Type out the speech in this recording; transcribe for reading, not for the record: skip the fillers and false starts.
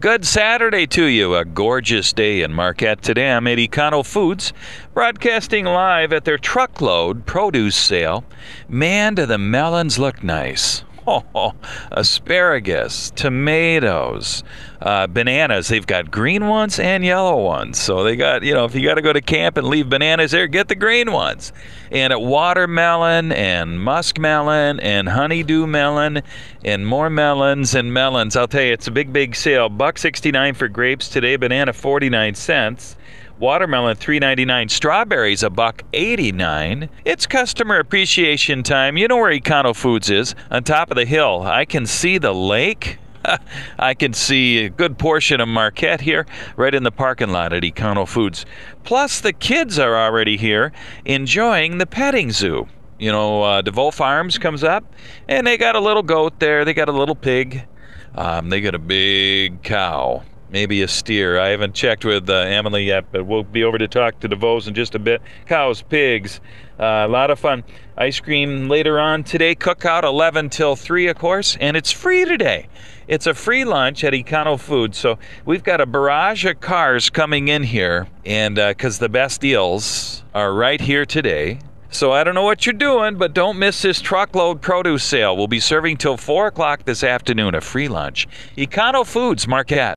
Good Saturday to you. A gorgeous day in Marquette today. I'm at Econo Foods, broadcasting live at their truckload produce sale. Man, do the melons look nice. Asparagus, tomatoes, bananas. They've got green ones and yellow ones. So they got, if you got to go to camp and leave bananas there, get the green ones. And watermelon and muskmelon and honeydew melon and more melons and melons. I'll tell you, it's a big sale. $1.69 for grapes today, banana 49 cents. Watermelon $3.99, strawberries $1.89. It's customer appreciation time. You know where Econo Foods is, on top of the hill. I can see the lake. I can see a good portion of Marquette here, right in the parking lot at Econo Foods. Plus, the kids are already here enjoying the petting zoo. DeVoe Farms comes up, and they got a little goat there. They got a little pig. They got a big cow. Maybe a steer. I haven't checked with Emily yet, but we'll be over to talk to DeVoe's in just a bit. Cows, pigs, a lot of fun. Ice cream later on today. Cookout 11 till 3, of course, and it's free today. It's a free lunch at Econo Foods. So we've got a barrage of cars coming in here, and because the best deals are right here today. So I don't know what you're doing, but don't miss this truckload produce sale. We'll be serving till 4 o'clock this afternoon, a free lunch. Econo Foods, Marquette.